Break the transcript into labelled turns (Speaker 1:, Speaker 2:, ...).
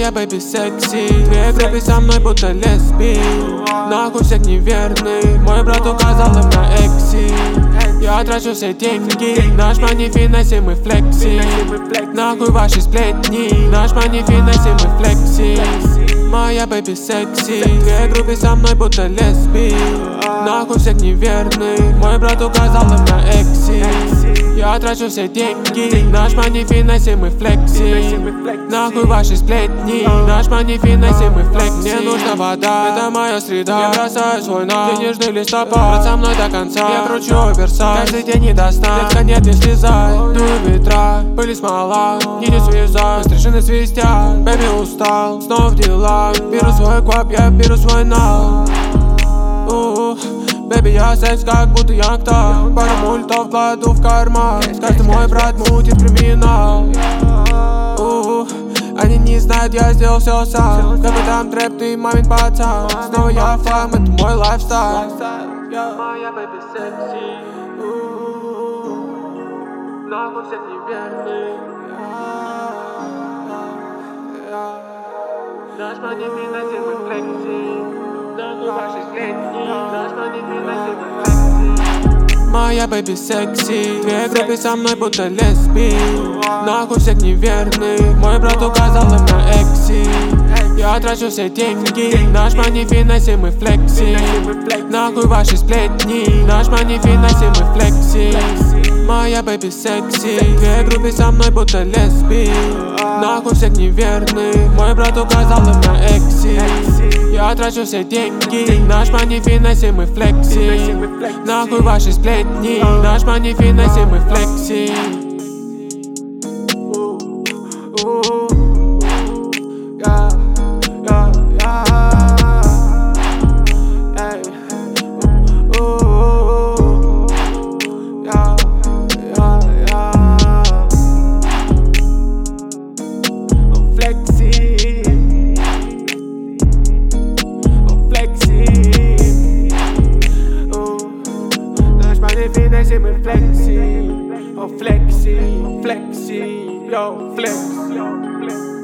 Speaker 1: Моя бэби секси, две группы со мной будто лесби. Нахуй всех неверный, мой брат указал им на экси. Я трачу все деньги, наш мани финесим и флекси. Нахуй ваши сплетни, наш мани финесим и флекси. Моя бэби секси, две группы со мной будто лесби. Нахуй всех неверный, мой брат указал им на экси. Я трачу все деньги, наш мани финесим и флекси. Нахуй ваши сплетни, наш мани финесим и флекси. Мне нужна вода, это моя среда. Я бросаю свой на денежный листопад. Брат со мной до конца, я кручу Версаль. Каждый день не до сна, детка нет, не слезай. Дует ветра, пыли смола, нити связать, стрижины свистят. Бэби устал, снова в делах. Беру свой квап, я беру свой нал. Бэби, я секс, как будто Янгтон. Пару мультов кладу в карман. Каждый мой брат мутит криминал. Они не знают, я сделал все сам. Как бы там трэп, ты мамин пацан. Снова я флам, это мой лайфстайл. Моя бэби секси, нахуй всех неверный. Наш мани финесим и флекси. Нахуй ваши сплетни, наш мани финесим и флекси. Моя бэби секси, две группы со мной будто лесби. Нахуй всех неверный, мой брат указал им на экси. Я трачу все деньги, наш мани финесим и флекси. Нахуй ваши сплетни, наш мани финесим и флекси. Моя бэби секси, две группы со мной будто лесби. Нахуй всех неверный, мой брат указал им на экси. Я трачу все деньги, наш мани финесим и флекси. Нахуй ваши сплетни, наш мани финесим и флекси. Finesse me flexi, oh flexi, flexi, yo flex.